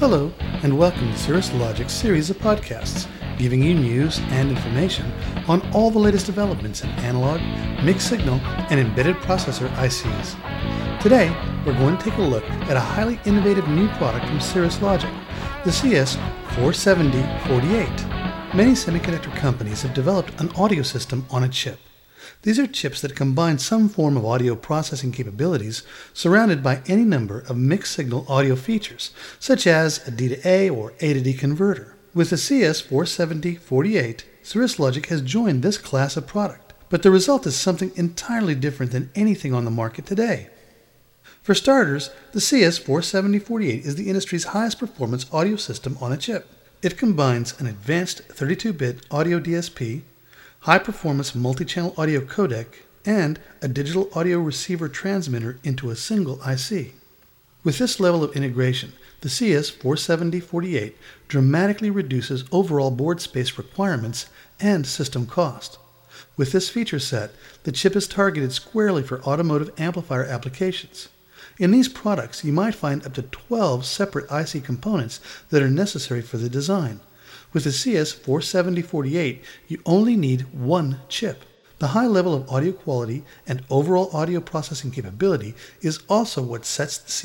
Hello, and welcome to Cirrus Logic's series of podcasts, giving you news and information on all the latest developments in analog, mixed signal, and embedded processor ICs. Today, we're going to take a look at a highly innovative new product from Cirrus Logic, the CS47048. Many semiconductor companies have developed an audio system on a chip. These are chips that combine some form of audio processing capabilities surrounded by any number of mixed-signal audio features, such as a D-to-A or A-to-D converter. With the CS47048, Cirrus Logic has joined this class of product, but the result is something entirely different than anything on the market today. For starters, the CS47048 is the industry's highest performance audio system on a chip. It combines an advanced 32-bit audio DSP, high-performance multi-channel audio codec, and a digital audio receiver transmitter into a single IC. With this level of integration, the CS47048 dramatically reduces overall board space requirements and system cost. With this feature set, the chip is targeted squarely for automotive amplifier applications. In these products, you might find up to 12 separate IC components that are necessary for the design. With the CS47048, you only need one chip. The high level of audio quality and overall audio processing capability is also what sets the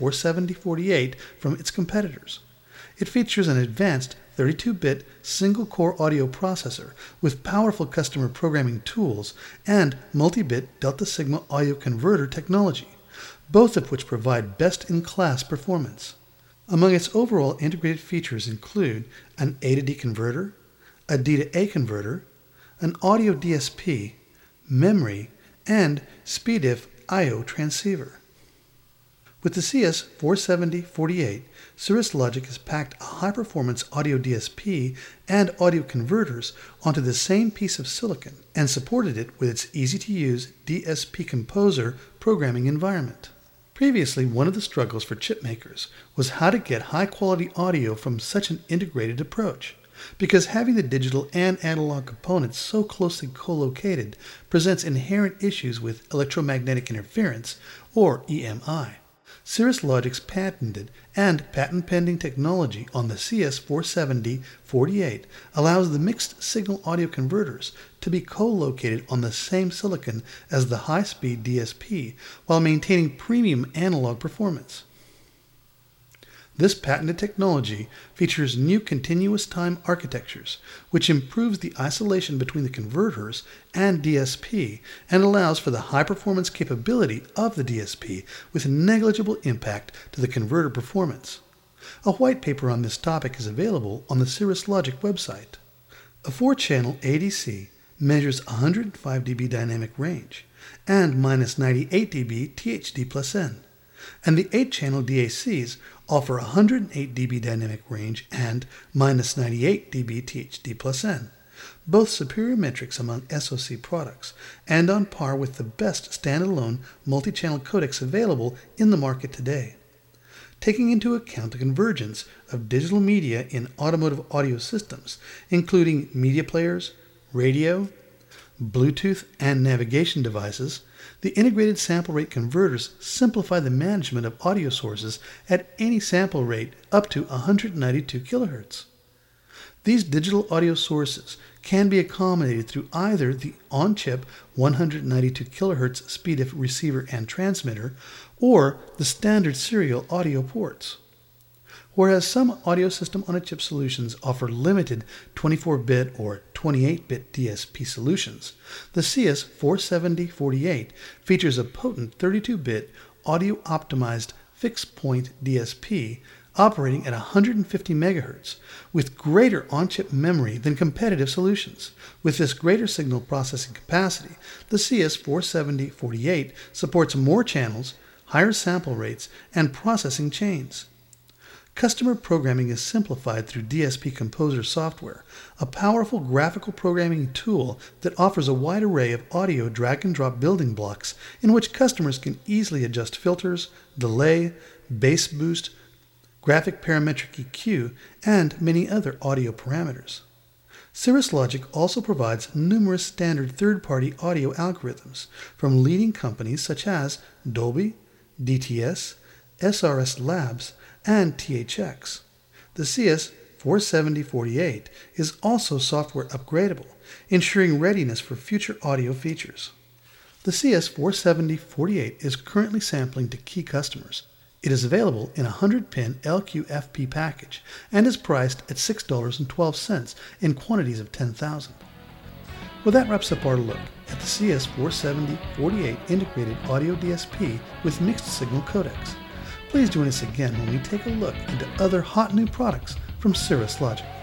CS47048 from its competitors. It features an advanced 32-bit single-core audio processor with powerful customer programming tools and multi-bit Delta Sigma audio converter technology, both of which provide best-in-class performance. Among its overall integrated features include an A-to-D converter, a D-to-A converter, an audio DSP, memory, and SPDIF I/O transceiver. With the CS47048, Cirrus Logic has packed a high-performance audio DSP and audio converters onto the same piece of silicon and supported it with its easy-to-use DSP Composer programming environment. Previously, one of the struggles for chip makers was how to get high-quality audio from such an integrated approach, because having the digital and analog components so closely co-located presents inherent issues with electromagnetic interference, or EMI. Cirrus Logic's patented and patent-pending technology on the CS47048 allows the mixed-signal audio converters to be co-located on the same silicon as the high-speed DSP while maintaining premium analog performance. This patented technology features new continuous time architectures, which improves the isolation between the converters and DSP and allows for the high-performance capability of the DSP with negligible impact to the converter performance. A white paper on this topic is available on the Cirrus Logic website. A 4-channel ADC measures 105 dB dynamic range and minus 98 dB THD plus N, and the 8-channel DACs offer 108 dB dynamic range and minus 98 dB THD plus N, both superior metrics among SoC products and on par with the best standalone multi-channel codecs available in the market today. Taking into account the convergence of digital media in automotive audio systems, including media players, radio, Bluetooth, and navigation devices, the integrated sample rate converters simplify the management of audio sources at any sample rate up to 192 kHz. These digital audio sources can be accommodated through either the on-chip 192 kHz SPDIF receiver and transmitter or the standard serial audio ports. Whereas some audio system-on-a-chip solutions offer limited 24-bit or 28-bit DSP solutions, the CS47048 features a potent 32-bit audio-optimized fixed-point DSP operating at 150 MHz with greater on-chip memory than competitive solutions. With this greater signal processing capacity, the CS47048 supports more channels, higher sample rates, and processing chains. Customer programming is simplified through DSP Composer software, a powerful graphical programming tool that offers a wide array of audio drag-and-drop building blocks in which customers can easily adjust filters, delay, bass boost, graphic parametric EQ, and many other audio parameters. Cirrus Logic also provides numerous standard third-party audio algorithms from leading companies such as Dolby, DTS, SRS Labs, and THX. The CS47048 is also software upgradable, ensuring readiness for future audio features. The CS47048 is currently sampling to key customers. It is available in a 100-pin LQFP package and is priced at $6.12 in quantities of 10,000. Well, that wraps up our look at the CS47048 integrated audio DSP with mixed signal codecs. Please join us again when we take a look into other hot new products from Cirrus Logic.